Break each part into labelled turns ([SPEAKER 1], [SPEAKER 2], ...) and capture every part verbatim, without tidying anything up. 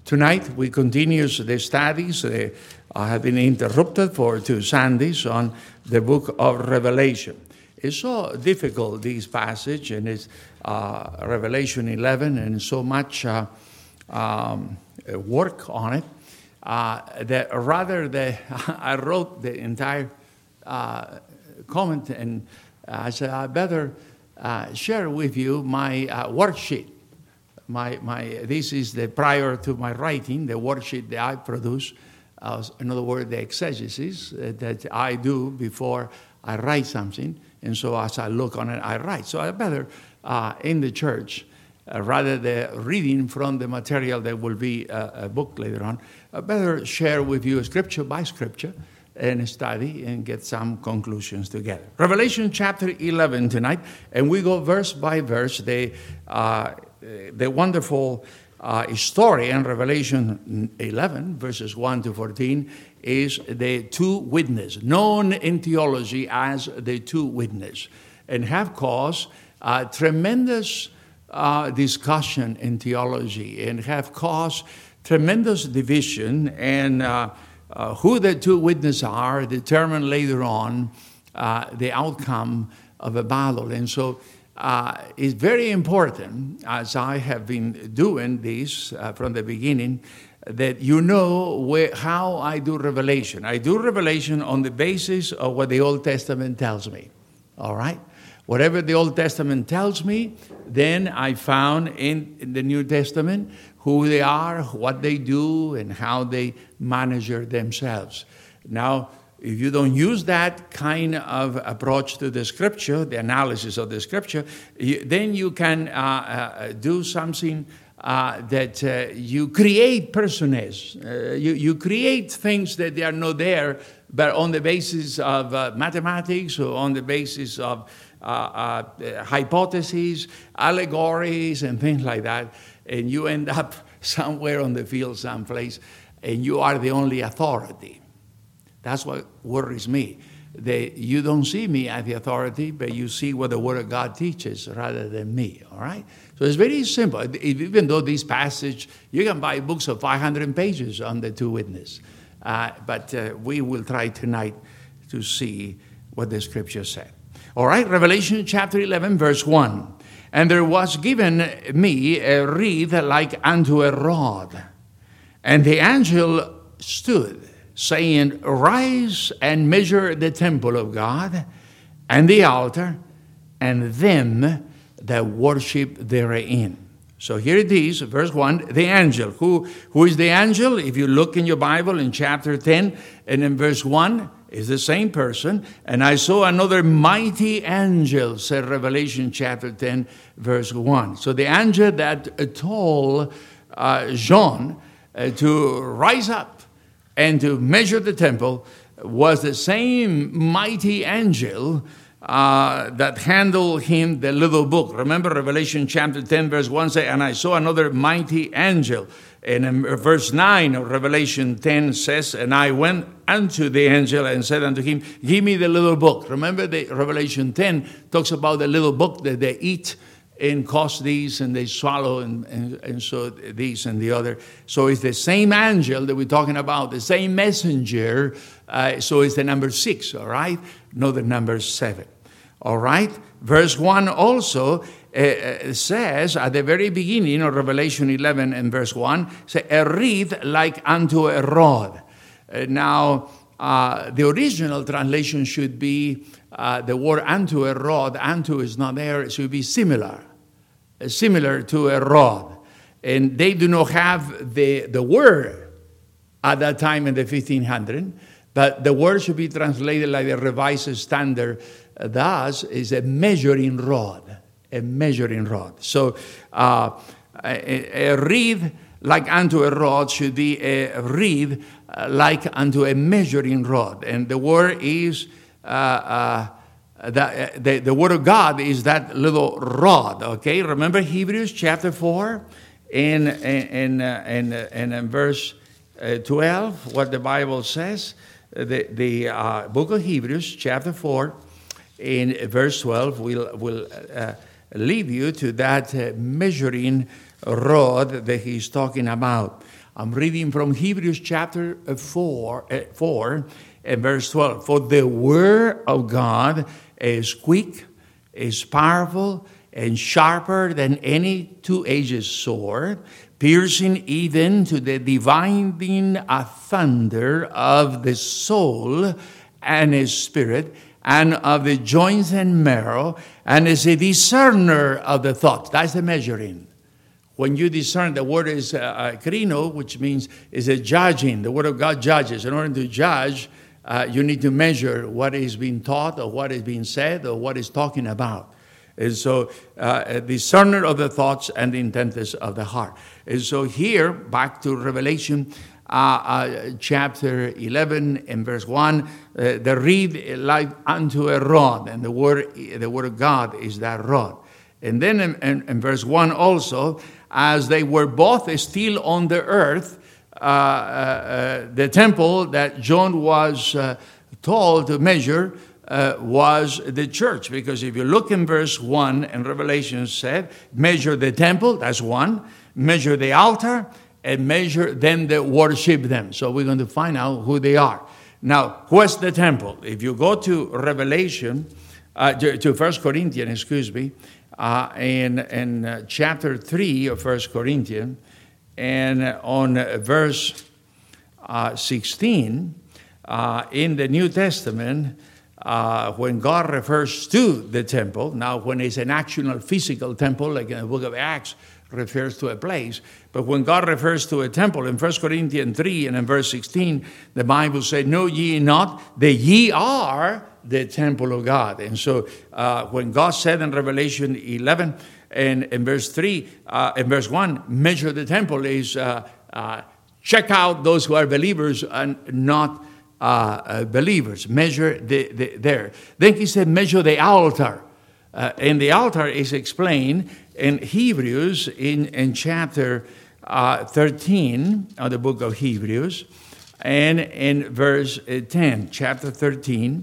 [SPEAKER 1] Tonight we continue the studies. Uh, I have been interrupted for two Sundays on the book of Revelation. It's so difficult, this passage, and it's uh, Revelation eleven, and so much uh, um, work on it, uh, that rather that I wrote the entire uh, comment, and I said I better uh, share with you my uh, worksheet. My, my, this is the prior to my writing, the worksheet that I produce. Uh, in other words, the exegesis uh, that I do before I write something. And so as I look on it, I write. So I better, uh, in the church, uh, rather than reading from the material that will be a, a book later on, I better share with you scripture by scripture and study and get some conclusions together. Revelation chapter eleven tonight, and we go verse by verse. The, uh, the wonderful uh, story in Revelation eleven, verses one to fourteen, is the two witnesses, known in theology as the two witnesses, and have caused uh, tremendous uh, discussion in theology and have caused tremendous division, and uh, uh, who the two witnesses are determine later on uh, the outcome of a battle. And so uh, it's very important, as I have been doing this uh, from the beginning, that you know where, how I do revelation. I do revelation on the basis of what the Old Testament tells me, all right? Whatever the Old Testament tells me, then I found in, in the New Testament who they are, what they do, and how they manage themselves. Now, if you don't use that kind of approach to the Scripture, the analysis of the Scripture, you, then you can uh, uh, do something uh, that uh, you create personages. Uh, you, you create things that they are not there, but on the basis of uh, mathematics or on the basis of uh, uh, hypotheses, allegories, and things like that. And you end up somewhere on the field someplace, and you are the only authority. That's what worries me. That you don't see me as the authority, but you see what the Word of God teaches rather than me, all right? So it's very simple. Even though this passage, you can buy books of five hundred pages on the two witnesses. Uh, but uh, we will try tonight to see what the Scripture said. All right, Revelation chapter eleven, verse one. And there was given me a reed like unto a rod. And the angel stood, saying, Arise and measure the temple of God, and the altar, and them that worship therein. So here it is, verse one, the angel. Who, who is the angel? If you look in your Bible in chapter ten, and in verse one, is the same person. And I saw another mighty angel, said Revelation chapter ten, verse one. So the angel that told uh, John uh, to rise up and to measure the temple was the same mighty angel uh, that handled him the little book. Remember Revelation chapter ten, verse one say, and I saw another mighty angel. And in verse nine of Revelation ten says, and I went unto the angel and said unto him, give me the little book. Remember the Revelation ten talks about the little book that they eat and cause these and they swallow and, and, and so these and the other. So it's the same angel that we're talking about, the same messenger. Uh, so it's the number six, all right? Not the number seven, all right? Verse one also uh, says at the very beginning of Revelation eleven and verse one, say, a reed like unto a rod. Uh, now, uh, the original translation should be uh, the word unto a rod. Unto is not there. It should be similar. Similar to a rod. And they do not have the, the word at that time in the fifteen hundred, but the word should be translated like the Revised Standard does, is a measuring rod, a measuring rod. So uh, a, a reed like unto a rod should be a reed like unto a measuring rod. And the word is... Uh, uh, The, the, the Word of God is that little rod, okay? Remember Hebrews chapter four and, and, and, and, and in verse twelve, what the Bible says? The, the uh, book of Hebrews chapter four in verse twelve will, will uh, lead you to that uh, measuring rod that he's talking about. I'm reading from Hebrews chapter four, uh, four and verse twelve. For the word of God is quick, is powerful, and sharper than any two-edged sword, piercing even to the dividing asunder of the soul and his spirit, and of the joints and marrow, and is a discerner of the thoughts. That's the measuring. When you discern, the word is uh, krino, which means is a judging. The word of God judges. In order to judge, uh, you need to measure what is being taught or what is being said or what is talking about. And so, uh, a discerner of the thoughts and the intents of the heart. And so here, back to Revelation uh, uh, chapter eleven and verse one, uh, the reed like unto a rod, and the word, the word of God is that rod. And then in, in, in verse one also, as they were both still on the earth, uh, uh, uh, the temple that John was uh, told to measure uh, was the church. Because if you look in verse one, and Revelation said, measure the temple, that's one, measure the altar, and measure them that worship them. So we're going to find out who they are. Now, what's the temple? If you go to Revelation, uh, to, to First Corinthians, excuse me, Uh, in in uh, chapter three of First Corinthians, and on uh, verse uh, sixteen, uh, in the New Testament, uh, when God refers to the temple, now when it's an actual physical temple, like in the book of Acts, refers to a place, but when God refers to a temple, in First Corinthians three and in verse sixteen, the Bible said, know ye not that ye are the temple of God. And so uh, when God said in Revelation eleven and in verse three, uh, in verse one, measure the temple is uh, uh, check out those who are believers and not uh, uh, believers. Measure the, the, there. Then he said, measure the altar. Uh, and the altar is explained in Hebrews in, in chapter uh, thirteen of the book of Hebrews, and in verse ten, chapter thirteen,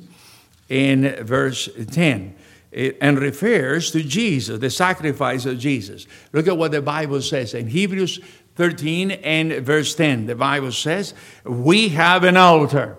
[SPEAKER 1] in verse ten, it, and refers to Jesus, the sacrifice of Jesus. Look at what the Bible says in Hebrews thirteen and verse ten. The Bible says, we have an altar.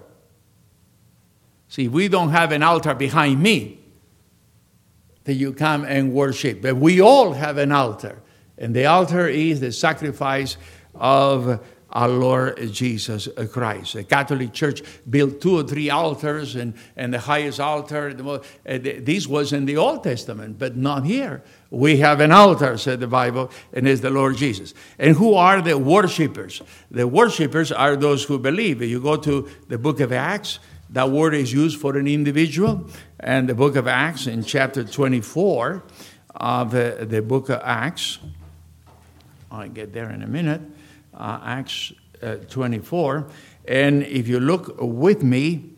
[SPEAKER 1] See, we don't have an altar behind me that you come and worship, but we all have an altar. And the altar is the sacrifice of our Lord Jesus Christ. The Catholic Church built two or three altars, and, and the highest altar, the most, uh, the, this was in the Old Testament, but not here. We have an altar, said the Bible, and it's the Lord Jesus. And who are the worshipers? The worshipers are those who believe. If you go to the book of Acts, that word is used for an individual, and the book of Acts in chapter twenty-four of the, the book of Acts, I'll get there in a minute, Uh, Acts uh, twenty-four, and if you look with me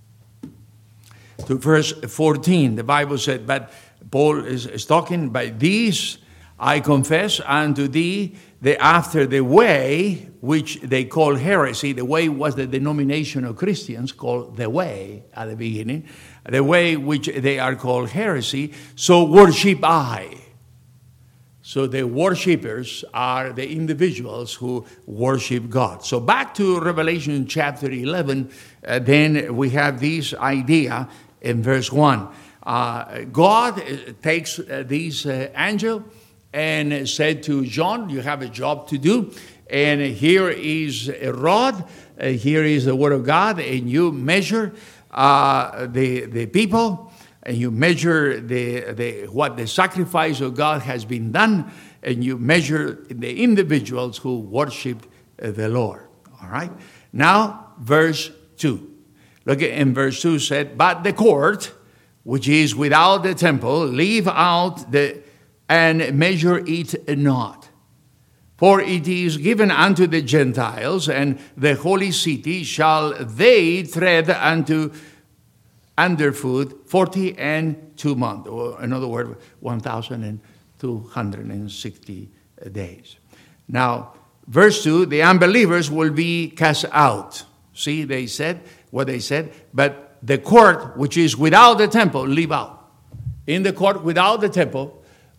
[SPEAKER 1] to verse fourteen, the Bible said, but Paul is, is talking, by these I confess unto thee that after the way which they call heresy, the way was the denomination of Christians called the way at the beginning, the way which they are called heresy, so worship I. So the worshipers are the individuals who worship God. So back to Revelation chapter eleven, uh, then we have this idea in verse one. Uh, God takes uh, this uh, angel and said to John, you have a job to do. And here is a rod, uh, here is the word of God, and you measure uh, the, the people, and you measure the, the what the sacrifice of God has been done, and you measure the individuals who worship the Lord. All right? Now, verse two. Look at in verse two said, but the court, which is without the temple, leave out the and measure it not. For it is given unto the Gentiles, and the holy city shall they tread unto underfoot forty and two months, or in other words, one thousand two hundred sixty days. Now, verse two, the unbelievers will be cast out. See, they said what they said, but the court, which is without the temple, leave out. In the court without the temple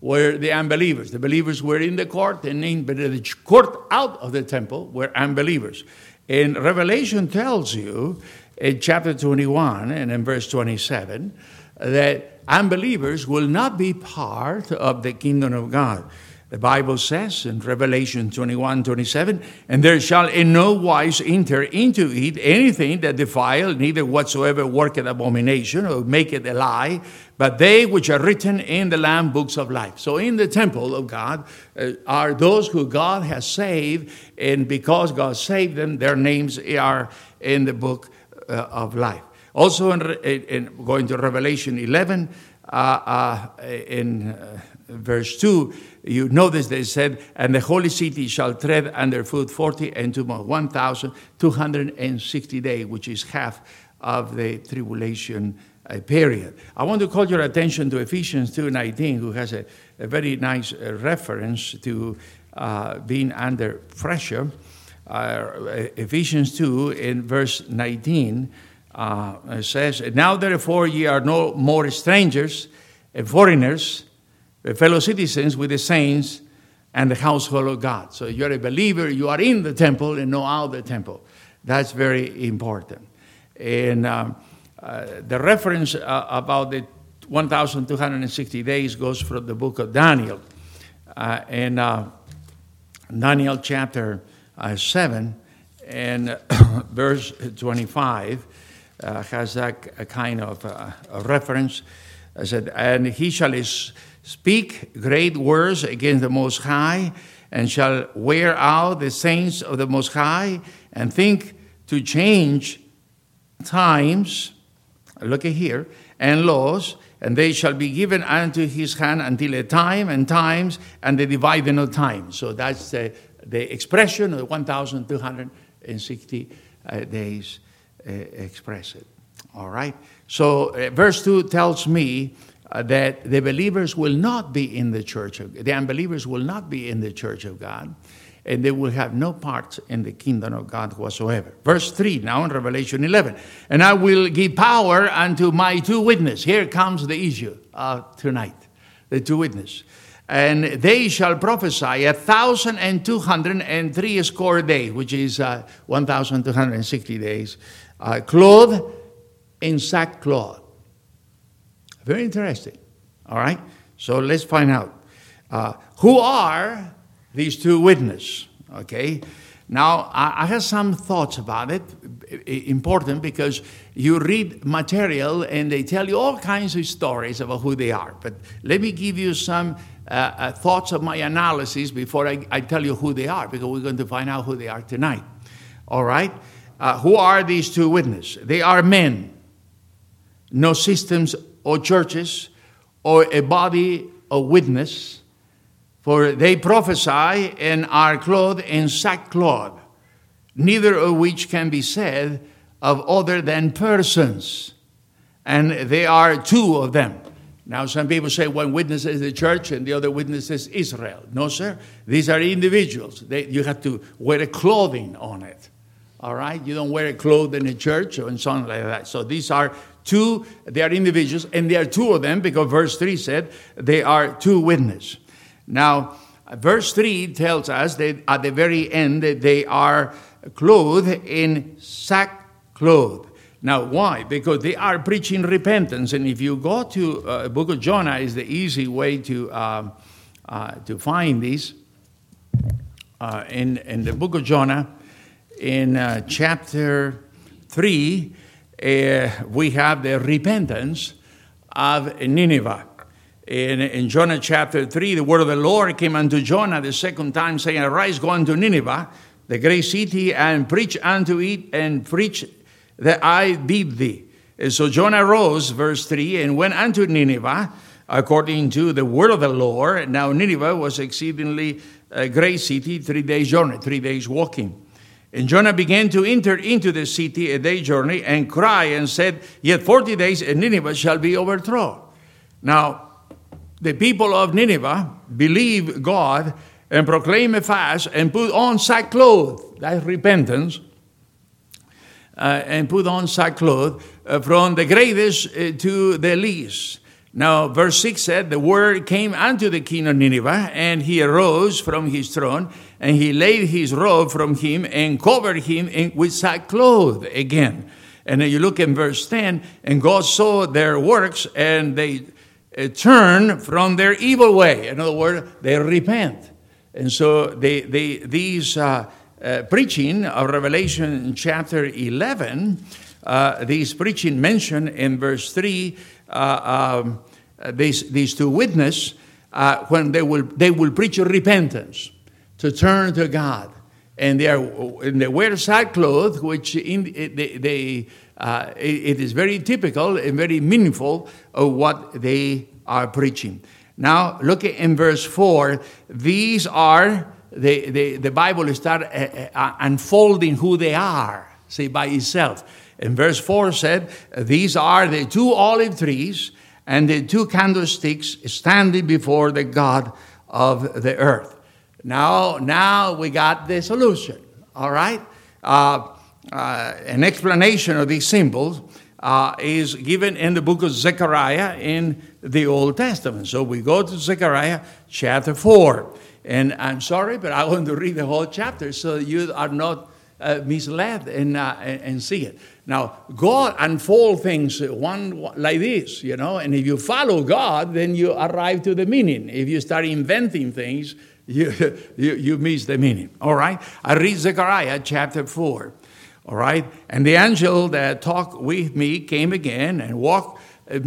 [SPEAKER 1] were the unbelievers. The believers were in the court, and in but the court out of the temple were unbelievers. And Revelation tells you in chapter twenty-one and in verse twenty-seven that unbelievers will not be part of the kingdom of God. The Bible says in Revelation twenty-one, twenty-seven, and there shall in no wise enter into it anything that defile, neither whatsoever worketh abomination or maketh a lie, but they which are written in the Lamb books of life. So in the temple of God uh, are those who God has saved, and because God saved them, their names are in the book uh, of life. Also in, in going to Revelation eleven, uh, uh, in uh, verse two, you notice they said, and the holy city shall tread underfoot forty and two months, one thousand two hundred sixty days, which is half of the tribulation uh, period. I want to call your attention to Ephesians two nineteen, who has a, a very nice uh, reference to uh, being under pressure. Uh, Ephesians two in verse nineteen uh, says, now therefore ye are no more strangers and foreigners, fellow citizens with the saints and the household of God. So you're a believer, you are in the temple and not out of the temple. That's very important. And um, uh, the reference uh, about the one thousand two hundred sixty days goes from the book of Daniel. Uh, and uh, Daniel chapter uh, seven and uh, verse twenty-five uh, has that a kind of uh, a reference. I said, and he shall is speak great words against the Most High, and shall wear out the saints of the Most High, and think to change times, look at here, and laws, and they shall be given unto his hand until a time and times, and the dividing of time. So that's the, the expression of the one thousand two hundred sixty uh, days uh, express it. All right? So uh, verse two tells me Uh, that the believers will not be in the church of the unbelievers will not be in the church of God, and they will have no part in the kingdom of God whatsoever. Verse three now in Revelation eleven, and I will give power unto my two witnesses. Here comes the issue uh, tonight, the two witnesses. And they shall prophesy a thousand and two hundred and three score days, which is uh, one thousand two hundred sixty days, uh, clothed in sackcloth. Very interesting. All right? So let's find out. Uh, who are these two witnesses? Okay? Now, I, I have some thoughts about it. Important because you read material and they tell you all kinds of stories about who they are. But let me give you some uh, uh, thoughts of my analysis before I, I tell you who they are, because we're going to find out who they are tonight. All right? Uh, who are these two witnesses? They are men. No systems or churches, or a body of witness, for they prophesy and are clothed in sackcloth, neither of which can be said of other than persons. And there are two of them. Now some people say one witness is the church and the other witness is Israel. No, sir. These are individuals. They, you have to wear a clothing on it. All right? You don't wear a cloth in a church or in something like that. So these are two, they are individuals, and there are two of them, because verse three said they are two witnesses. Now, verse three tells us that at the very end that they are clothed in sackcloth. Now, why? Because they are preaching repentance. And if you go to the uh, book of Jonah, is the easy way to um, uh, to find this. Uh, in, in the book of Jonah, in uh, chapter three, uh, we have the repentance of Nineveh. In, in Jonah chapter three, the word of the Lord came unto Jonah the second time, saying, Arise, go unto Nineveh, the great city, and preach unto it, and preach that I bid thee. And so Jonah rose, verse three, and went unto Nineveh, according to the word of the Lord. Now Nineveh was exceedingly a great city, three days journey, three days walking. And Jonah began to enter into the city a day journey, and cry and said, Yet forty days, and Nineveh shall be overthrown. Now, the people of Nineveh believe God and proclaim a fast and put on sackcloth, that's repentance, uh, and put on sackcloth uh, from the greatest uh, to the least. Now, verse six said, the word came unto the king of Nineveh, and he arose from his throne, and he laid his robe from him, and covered him in, with sackcloth again. And then you look in verse ten, and God saw their works, and they uh, turned from their evil way. In other words, they repent. And so they, they, these uh, uh, preaching of Revelation chapter eleven, uh, these preaching mentioned in verse three, uh, um, these, these two witnesses, uh, when they will, they will preach repentance, to turn to God. And they, are, and they wear sackcloth, which in, they, they, uh, it is very typical and very meaningful of what they are preaching. Now, look in verse four. These are, the, the, the Bible starts uh, uh, unfolding who they are, see, by itself. And verse four said, these are the two olive trees and the two candlesticks standing before the God of the earth. Now, now we got the solution, all right? Uh, uh, an explanation of these symbols uh, is given in the book of Zechariah in the Old Testament. So we go to Zechariah chapter four. And I'm sorry, but I want to read the whole chapter so you are not uh, misled and, uh, and see it. Now, God unfolds things one like this, you know, and if you follow God, then you arrive to the meaning. If you start inventing things, You, you, you miss the meaning. All right. I read Zechariah chapter four. All right. And the angel that talked with me came again and walked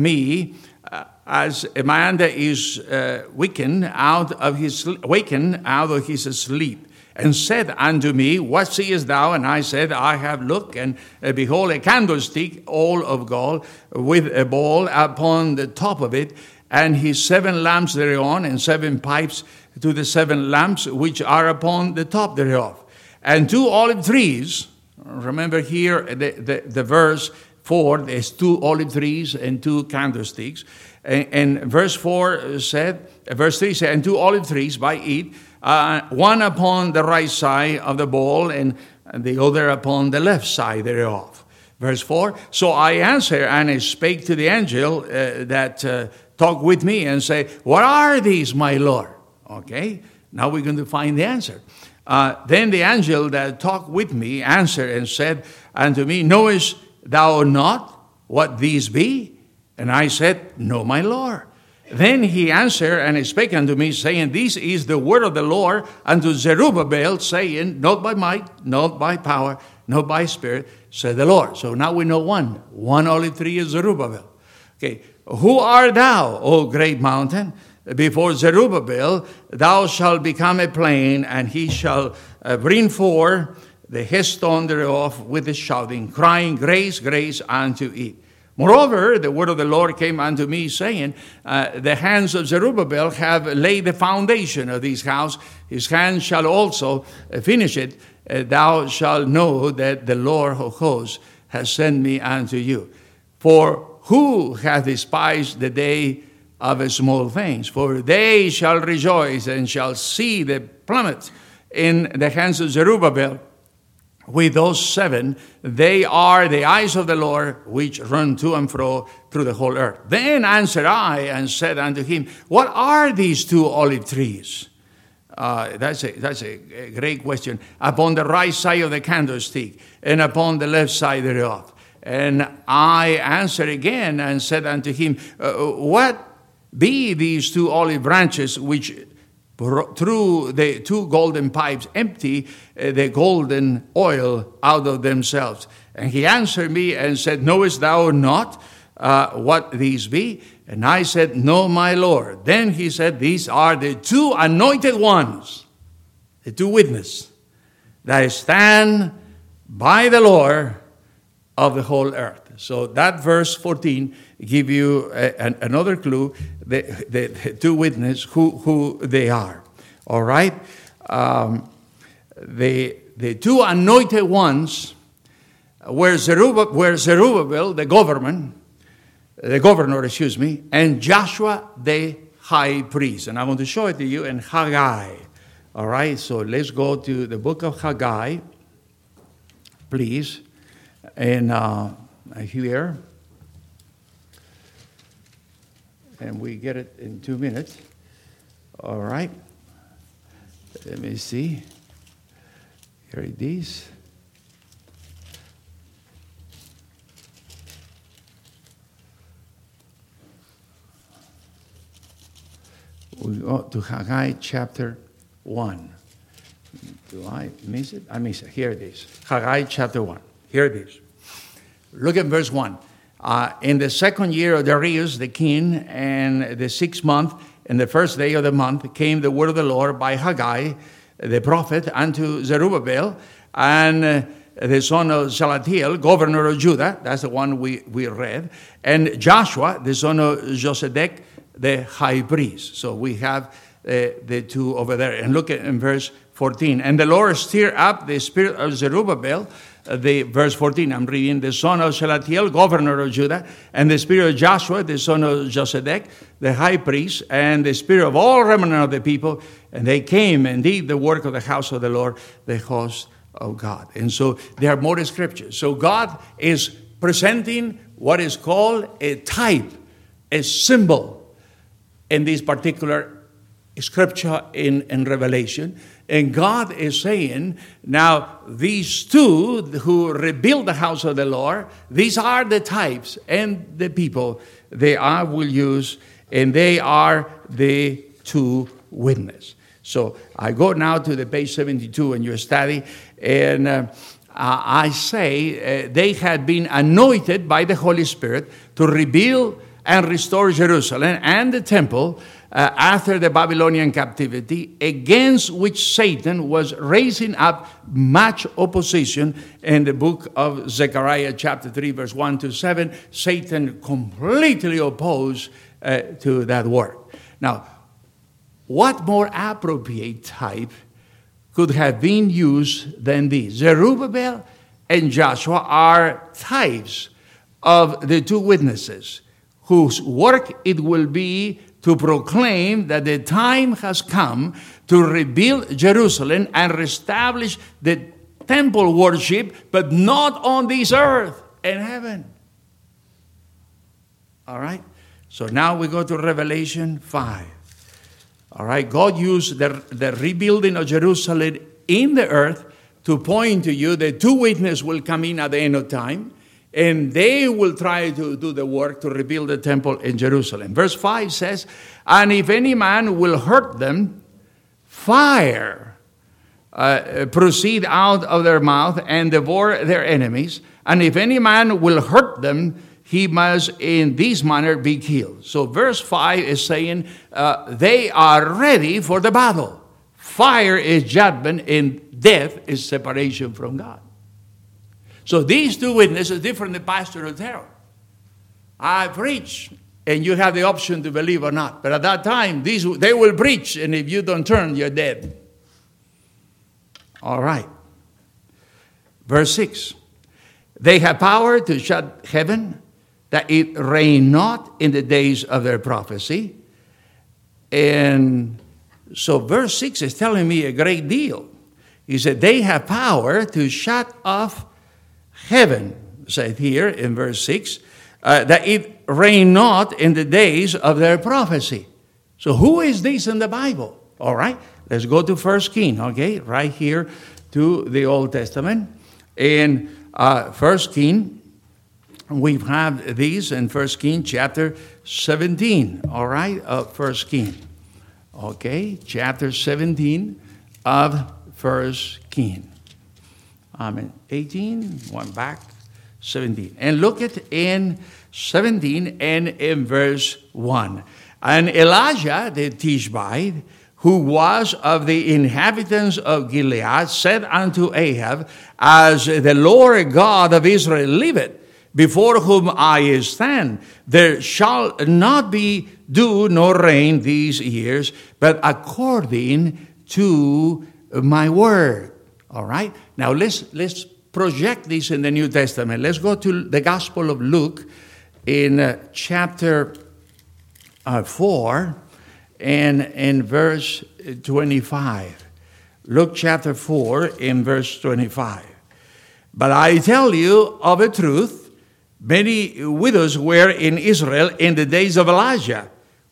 [SPEAKER 1] me uh, as a man that is uh, wakened out of his wakened out of his sleep, and said unto me, what seest thou? And I said, I have looked, and uh, behold, a candlestick all of gold, with a bowl upon the top of it, and his seven lamps thereon, and seven pipes to the seven lamps which are upon the top thereof. And two olive trees, remember here the, the, the verse four, there's two olive trees and two candlesticks. And, and verse four said, verse three said, and two olive trees by it, uh, one upon the right side of the bowl, and the other upon the left side thereof. Verse four, so I answered, and I spake to the angel uh, that uh, talked with me, and say, what are these, my Lord? Okay, now we're going to find the answer. Uh, then the angel that talked with me answered and said unto me, knowest thou not what these be? And I said, no, my Lord. Then he answered and he spake unto me, saying, this is the word of the Lord unto Zerubbabel, saying, not by might, not by power, not by spirit, said the Lord. So now we know one. One olive tree is Zerubbabel. Okay, who art thou, O great mountain? Before Zerubbabel, thou shalt become a plain, and he shall uh, bring forth the headstone thereof with a shouting, crying, grace, grace unto it. Moreover, the word of the Lord came unto me, saying, uh, the hands of Zerubbabel have laid the foundation of this house. His hands shall also finish it. Uh, thou shalt know that the Lord of hosts has sent me unto you. For who hath despised the day of small things? For they shall rejoice and shall see the plummet in the hands of Zerubbabel. With those seven, they are the eyes of the Lord, which run to and fro through the whole earth. Then answered I and said unto him, what are these two olive trees? Uh, that's a, that's a great question. Upon the right side of the candlestick, and upon the left side thereof. And I answered again and said unto him, uh, what be these two olive branches which through the two golden pipes empty uh, the golden oil out of themselves? And he answered me and said, knowest thou not uh, what these be? And I said, no, my Lord. Then he said, these are the two anointed ones, the two witnesses that stand by the Lord of the whole earth. So that verse fourteen give you a, an, another clue, the, the, the two witnesses, who, who they are. All right? Um, the, the two anointed ones were Zerubbabel, were Zerubbabel, the government, the governor, excuse me, and Joshua, the high priest. And I want to show it to you in Haggai. All right? So let's go to the book of Haggai, please. And uh, here, and we get it in two minutes. All right. Let me see. Here it is. We go to Haggai chapter one. Do I miss it? I miss it. Here it is. Haggai chapter one. Here it is. Look at verse one. Uh, in the second year of Darius the king, and the sixth month, and the first day of the month, came the word of the Lord by Haggai, the prophet, unto Zerubbabel, and uh, the son of Salatiel, governor of Judah. That's the one we, we read. And Joshua, the son of Josedek, the high priest. So we have uh, the two over there. And look at in verse fourteen. And the Lord stirred up the spirit of Zerubbabel, uh, the verse fourteen, I'm reading, the son of Salatiel, governor of Judah, and the spirit of Joshua, the son of Josedek, the high priest, and the spirit of all remnant of the people, and they came and did the work of the house of the Lord, the host of God. And so there are more scriptures. So God is presenting what is called a type, a symbol, in this particular scripture in, in Revelation. And God is saying, now these two who rebuild the house of the Lord, these are the types and the people they I will use, and they are the two witnesses. So I go now to the page seventy-two in your study, and uh, I say uh, they had been anointed by the Holy Spirit to rebuild and restore Jerusalem and the temple uh, after the Babylonian captivity, against which Satan was raising up much opposition. In the book of Zechariah chapter three, verse one to seven, Satan completely opposed uh, to that work. Now, what more appropriate type could have been used than this? Zerubbabel and Joshua are types of the two witnesses, whose work it will be to proclaim that the time has come to rebuild Jerusalem and reestablish the temple worship, but not on this earth, in heaven. All right? So now we go to Revelation five. All right? God used the, the rebuilding of Jerusalem in the earth to point to you that two witnesses will come in at the end of time, and they will try to do the work to rebuild the temple in Jerusalem. Verse five says, and if any man will hurt them, fire uh, proceed out of their mouth and devour their enemies. And if any man will hurt them, he must in this manner be killed. So verse five is saying uh, they are ready for the battle. Fire is judgment and death is separation from God. So these two witnesses are different than pastor of terror. I preach, and you have the option to believe or not. But at that time, these they will preach, and if you don't turn, you're dead. All right. Verse six. They have power to shut heaven, that it rain not in the days of their prophecy. And so verse six is telling me a great deal. He said they have power to shut off heaven, said here in verse six, uh, that it rain not in the days of their prophecy. So who is this in the Bible? All right, let's go to First King, okay, right here to the Old Testament. In uh, First King, we have these in First King chapter seventeen, all right, of First King. Okay, chapter seventeen of First King. Amen. eighteen, one back, seventeen. And look at in seventeen and in verse one. And Elijah the Tishbite, who was of the inhabitants of Gilead, said unto Ahab, as the Lord God of Israel liveth, before whom I stand, there shall not be dew nor rain these years, but according to my word. All right? Now let's let's project this in the New Testament. Let's go to the Gospel of Luke in uh, chapter uh, four and in verse twenty-five. Luke chapter four in verse twenty-five. But I tell you of a truth, many widows were in Israel in the days of Elijah,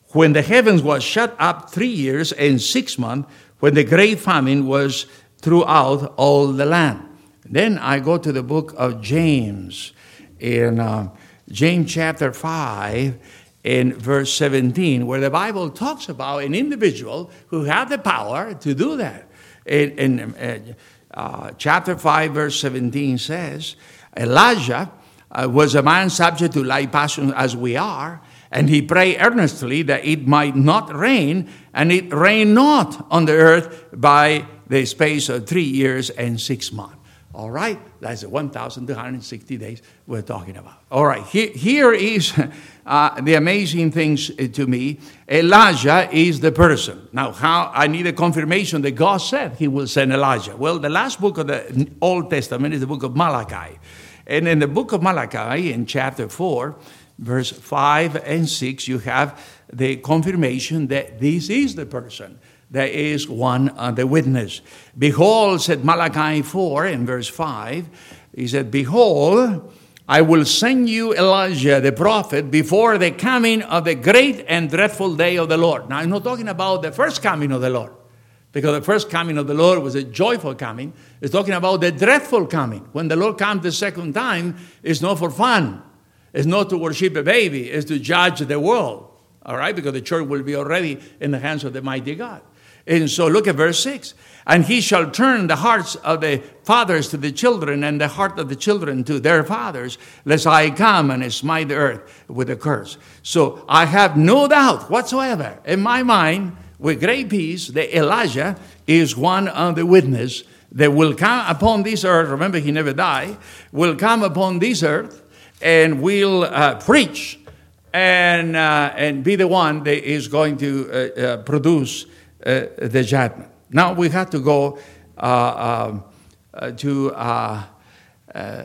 [SPEAKER 1] when the heavens was shut up three years and six months, when the great famine was throughout all the land. Then I go to the book of James, in uh, James chapter five, in verse seventeen, where the Bible talks about an individual who had the power to do that. In, in uh, chapter five, verse seventeen says, Elijah uh, was a man subject to like passion as we are, and he prayed earnestly that it might not rain, and it rained not on the earth by the space of three years and six months. All right, that's the one thousand two hundred sixty days we're talking about. All right, here, here is uh, the amazing things to me. Elijah is the person. Now, how I need a confirmation that God said he will send Elijah. Well, the last book of the Old Testament is the book of Malachi. And in the book of Malachi, in chapter four, verse five and six, you have the confirmation that this is the person. There is one uh, the witness. Behold, said Malachi four in verse five, he said, Behold, I will send you Elijah the prophet before the coming of the great and dreadful day of the Lord. Now, I'm not talking about the first coming of the Lord, because the first coming of the Lord was a joyful coming. It's talking about the dreadful coming. When the Lord comes the second time, it's not for fun. It's not to worship a baby. It's to judge the world. All right? Because the church will be already in the hands of the mighty God. And so look at verse six. And he shall turn the hearts of the fathers to the children, and the heart of the children to their fathers, lest I come and smite the earth with a curse. So I have no doubt whatsoever in my mind, with great peace, that Elijah is one of the witnesses that will come upon this earth. Remember, he never died. Will come upon this earth and will uh, preach and, uh, and be the one that is going to uh, uh, produce Uh, the judgment. Now we have to go uh, uh, uh, to uh, uh,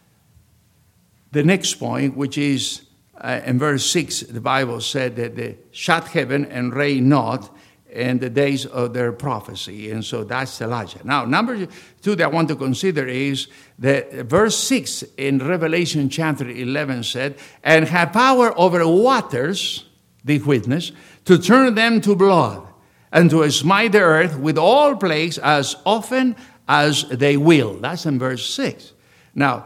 [SPEAKER 1] the next point, which is uh, in verse six. The Bible said that they shut heaven and rain not in the days of their prophecy, and so that's Elijah. Now, number two that I want to consider is that verse six in Revelation chapter eleven said, "And have power over waters," the witness, "to turn them to blood, and to smite the earth with all plagues as often as they will." That's in verse six. Now,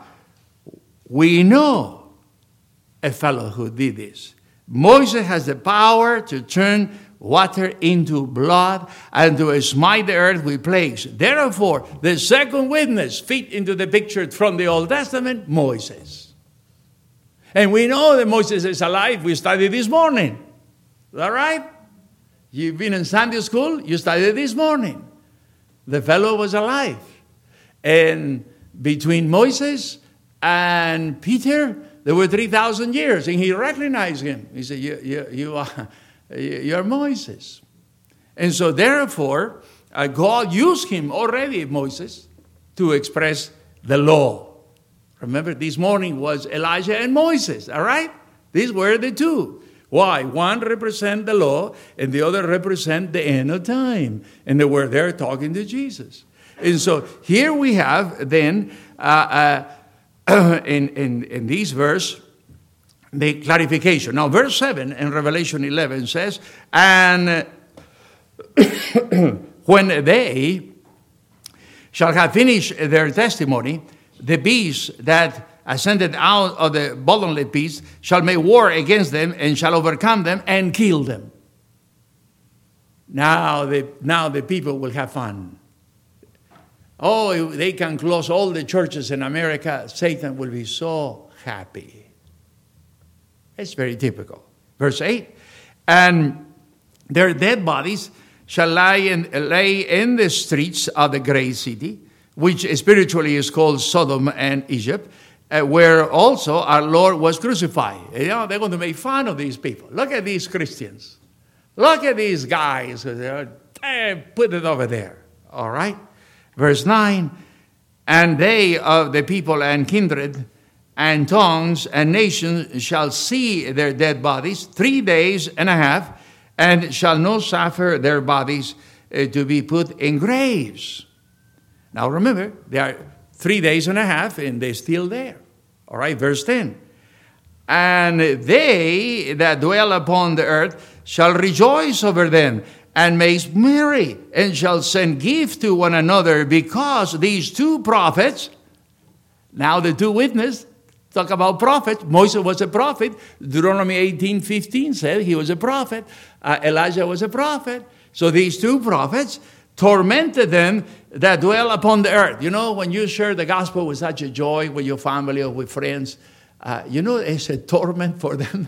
[SPEAKER 1] we know a fellow who did this. Moses has the power to turn water into blood and to smite the earth with plagues. Therefore, the second witness fit into the picture from the Old Testament, Moses. And we know that Moses is alive. We studied this morning. Is that right? You've been in Sunday school, you studied this morning. The fellow was alive. And between Moses and Peter, there were three thousand years, and he recognized him. He said, you, you, you are, you are Moses. And so therefore, uh, God used him already, Moses, to express the law. Remember, this morning was Elijah and Moses, all right? These were the two. Why? One represents the law, and the other represents the end of time. And they were there talking to Jesus. And so here we have then, uh, uh, in, in, in this verse, the clarification. Now, verse seven in Revelation eleven says, "And when they shall have finished their testimony, the beast that ascended out of the bottomless pit shall make war against them and shall overcome them and kill them." Now the, now the people will have fun. Oh, they can close all the churches in America. Satan will be so happy. It's very typical. Verse eight, "And their dead bodies shall lie in, lay in the streets of the great city, which spiritually is called Sodom and Egypt, Uh, where also our Lord was crucified." You know, they're going to make fun of these people. Look at these Christians. Look at these guys. Hey, put it over there. All right. Verse nine, "And they of the people and kindred and tongues and nations shall see their dead bodies three days and a half, and shall not suffer their bodies uh, to be put in graves." Now remember, they are three days and a half, and they're still there. All right, verse ten. "And they that dwell upon the earth shall rejoice over them, and make merry, and shall send gifts to one another, because these two prophets, now the two witnesses, talk about prophets. Moses was a prophet. Deuteronomy eighteen fifteen said he was a prophet. Uh, Elijah was a prophet. So these two prophets tormented them that dwell upon the earth. You know, when you share the gospel with such a joy with your family or with friends, uh, you know, it's a torment for them.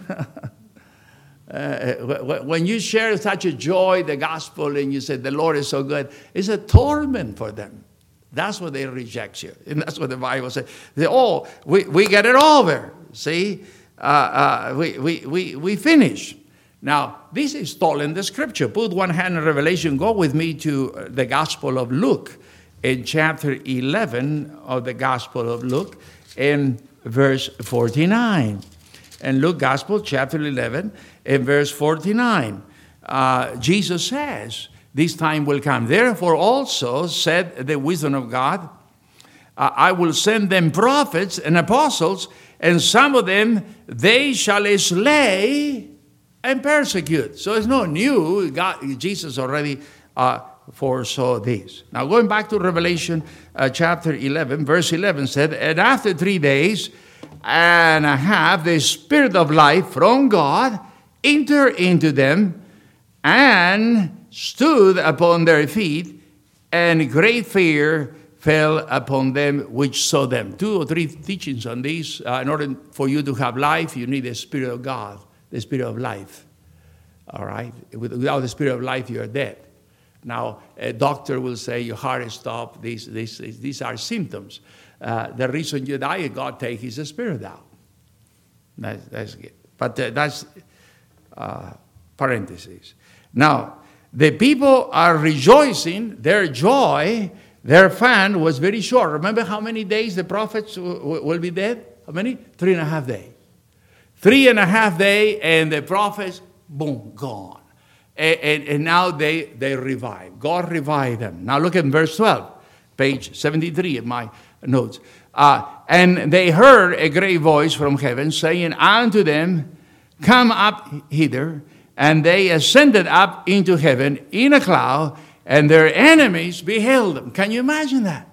[SPEAKER 1] uh, when you share such a joy, the gospel, and you say, the Lord is so good, it's a torment for them. That's what they reject you. And that's what the Bible says. They, oh, we, we get it over. See? Uh, uh, we, we, we, we finish. Now, this is told in the scripture. Put one hand in Revelation. Go with me to the Gospel of Luke in chapter eleven of the Gospel of Luke in verse forty-nine. And Luke Gospel, chapter eleven, in verse forty-nine. Uh, Jesus says, this time will come. Therefore also, said the wisdom of God, uh, I will send them prophets and apostles, and some of them they shall slay and persecute. So it's not new. God, Jesus already uh, foresaw this. Now going back to Revelation uh, chapter eleven, verse eleven said, and after three days and a half, the Spirit of life from God entered into them, and stood upon their feet, and great fear fell upon them which saw them. Two or three teachings on this. Uh, in order for you to have life, you need the Spirit of God, the Spirit of life. All right? Without the Spirit of life, you are dead. Now, a doctor will say your heart is stopped. These, these, these are symptoms. Uh, the reason you die, God takes His Spirit out. That's, that's good. But uh, that's uh, parentheses. Now, the people are rejoicing. Their joy, their fan was very short. Remember how many days the prophets w- will be dead? How many? Three and a half days. Three and a half days, and the prophets, boom, gone. And, and, and now they, they revive. God revived them. Now look at verse twelve, page seventy-three of my notes. Uh, and they heard a great voice from heaven saying unto them, come up hither. And they ascended up into heaven in a cloud, and their enemies beheld them. Can you imagine that?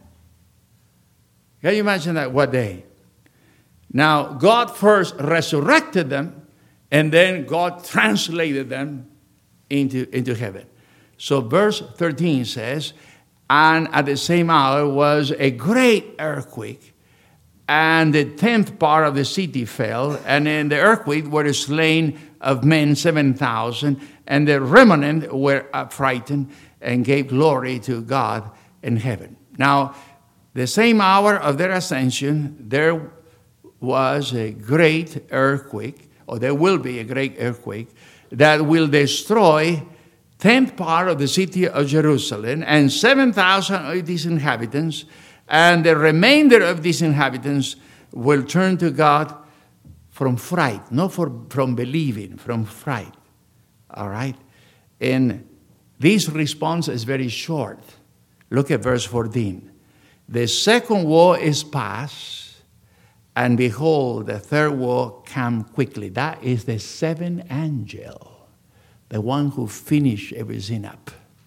[SPEAKER 1] Can you imagine that? What day? Now, God first resurrected them, and then God translated them into, into heaven. So verse thirteen says, and at the same hour was a great earthquake, and the tenth part of the city fell, and in the earthquake were slain of men seven thousand, and the remnant were affrighted and gave glory to God in heaven. Now, the same hour of their ascension, there was a great earthquake, or there will be a great earthquake, that will destroy tenth part of the city of Jerusalem, and seven thousand of its inhabitants, and the remainder of these inhabitants will turn to God from fright, not for, from believing, from fright. All right? And this response is very short. Look at verse fourteen. The second woe is past, and behold, the third woe come quickly. That is the seventh angel, the one who finished everything up.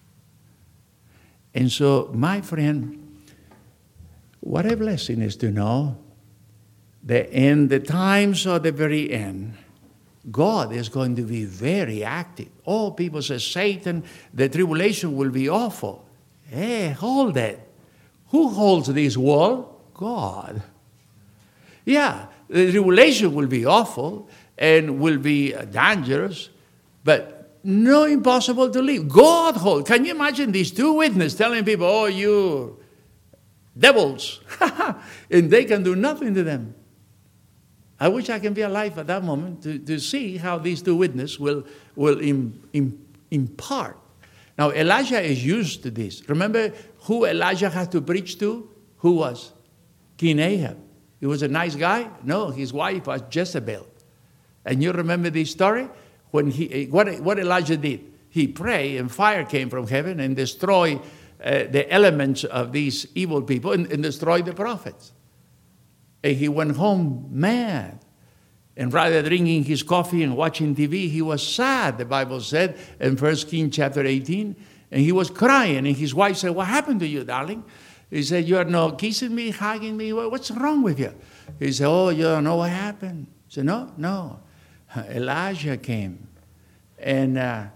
[SPEAKER 1] And so, my friend, what a blessing is to know that in the times of the very end, God is going to be very active. Oh, people say, Satan, the tribulation will be awful. Hey, hold it. Who holds this wall? God. Yeah, the tribulation will be awful and will be dangerous, but no impossible to live. God holds. Can you imagine these two witnesses telling people, oh, you devils, and they can do nothing to them? I wish I can be alive at that moment to, to see how these two witnesses will, will im, im, impart. Now, Elijah is used to this. Remember who Elijah had to preach to? Who was? King Ahab. He was a nice guy? No, his wife was Jezebel. And you remember this story? When he, what, what Elijah did? He prayed, and fire came from heaven and destroyed uh, the elements of these evil people and, and destroyed the prophets. And he went home mad. And rather than drinking his coffee and watching T V, he was sad, the Bible said in First Kings chapter eighteen. And he was crying. And his wife said, what happened to you, darling? He said, you are not kissing me, hugging me. What's wrong with you? He said, oh, you don't know what happened. He said, no, no. Elijah came. And uh,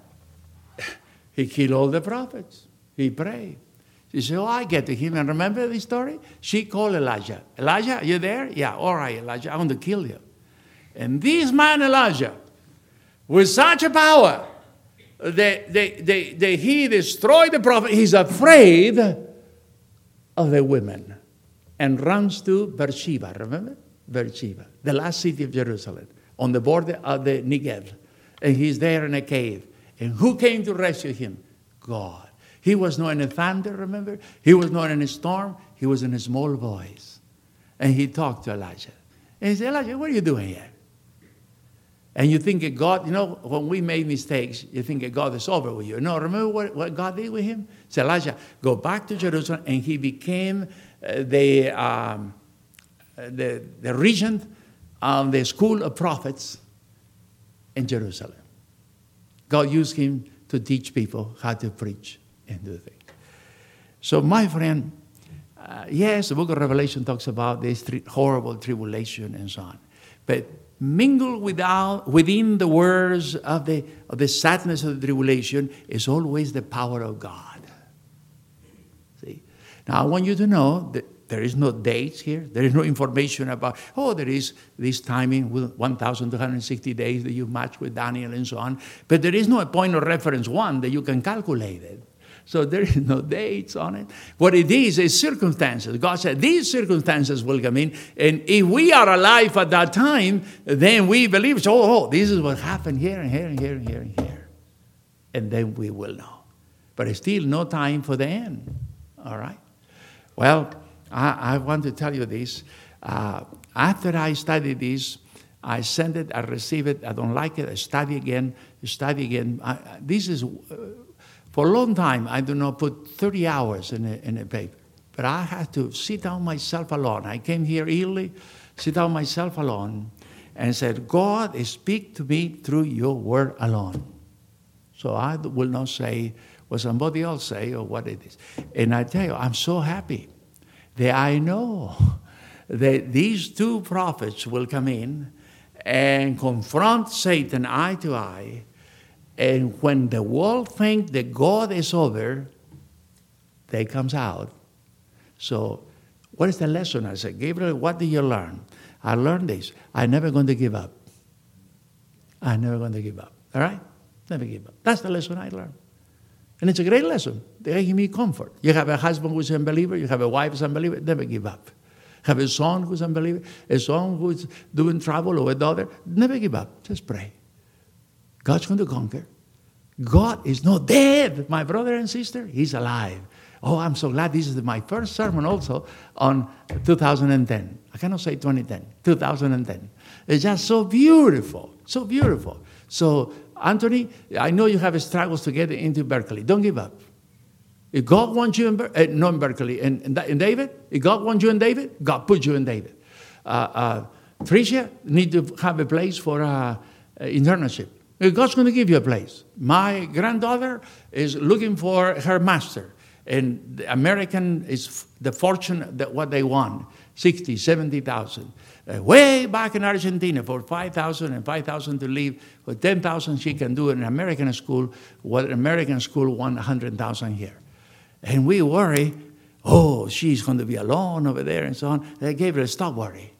[SPEAKER 1] he killed all the prophets. He prayed. She said, oh, I get to him. And remember the story? She called Elijah. Elijah, you there? Yeah, all right, Elijah, I want to kill you. And this man, Elijah, with such a power, that, that, that, that he destroyed the prophet. He's afraid of the women and runs to Beersheba. Remember? Beersheba, the last city of Jerusalem, on the border of the Negev. And he's there in a cave. And who came to rescue him? God. He was not in a thunder, remember? He was not in a storm. He was in a small voice. And he talked to Elijah. And he said, Elijah, what are you doing here? And you think that God, you know, when we make mistakes, you think that God is over with you. No, remember what, what God did with him? He said, Elijah, go back to Jerusalem. And he became uh, the, um, the, the regent of the school of prophets in Jerusalem. God used him to teach people how to preach and do things. So, my friend, uh, yes, the book of Revelation talks about this tri- horrible tribulation and so on. But mingled without, within the words of the, of the sadness of the tribulation is always the power of God. See? Now, I want you to know that there is no dates here. There is no information about, oh, there is this timing with one thousand two hundred sixty days that you match with Daniel and so on. But there is no point of reference one that you can calculate it. So there is no dates on it. What it is is circumstances. God said these circumstances will come in. And if we are alive at that time, then we believe, so, oh, this is what happened here and here and here and here and here. And then we will know. But it's still no time for the end. All right? Well, I, I want to tell you this. Uh, after I studied this, I sent it, I received it, I don't like it, I study again, study again. I, this is... Uh, For a long time, I do not put thirty hours in a, in a paper. But I had to sit down myself alone. I came here early, sit down myself alone, and said, God, speak to me through your word alone. So I will not say what somebody else say or what it is. And I tell you, I'm so happy that I know that these two prophets will come in and confront Satan eye to eye. And when the world thinks that God is over, they comes out. So what is the lesson? I said, Gabriel, what did you learn? I learned this. I'm never going to give up. I'm never going to give up. All right? Never give up. That's the lesson I learned. And it's a great lesson. They give me comfort. You have a husband who's an unbeliever. You have a wife who's an unbeliever. Never give up. Have a son who's an unbeliever. A son who's doing trouble or a daughter. Never give up. Just pray. God's going to conquer. God is not dead, my brother and sister. He's alive. Oh, I'm so glad this is my first sermon also on two thousand ten. I cannot say twenty ten, two thousand ten. It's just so beautiful, so beautiful. So, Anthony, I know you have struggles to get into Berkeley. Don't give up. If God wants you in, Ber- uh, not in Berkeley, in, in, in David, if God wants you in David, God put you in David. Uh, uh, Tricia need to have a place for uh, internship. God's going to give you a place. My granddaughter is looking for her master. And the American is the fortune that what they want, sixty, seventy thousand. Uh, way back in Argentina for five thousand and five thousand to leave. For ten thousand she can do in an American school, what an American school won one hundred thousand here. And we worry, oh, she's going to be alone over there and so on. They gave her a stop worry.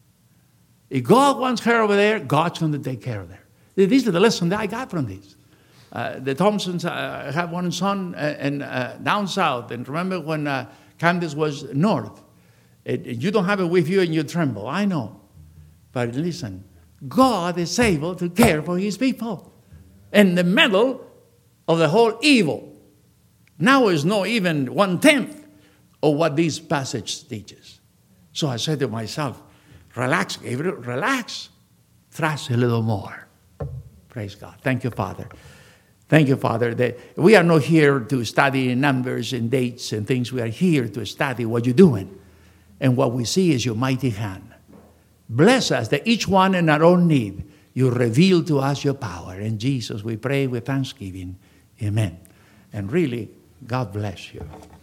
[SPEAKER 1] If God wants her over there, God's going to take care of her. This is the lesson that I got from this. Uh, the Thompsons uh, have one son uh, in, uh, down south. And remember when uh, Candace was north. It, it, you don't have it with you and you tremble. I know. But listen, God is able to care for his people. In the middle of the whole evil. Now is not even one-tenth of what this passage teaches. So I said to myself, relax, Gabriel, relax. Trust a little more. Praise God. Thank you, Father. Thank you, Father, that we are not here to study numbers and dates and things. We are here to study what you're doing. And what we see is your mighty hand. Bless us that each one in our own need, you reveal to us your power. In Jesus we pray with thanksgiving. Amen. And really, God bless you.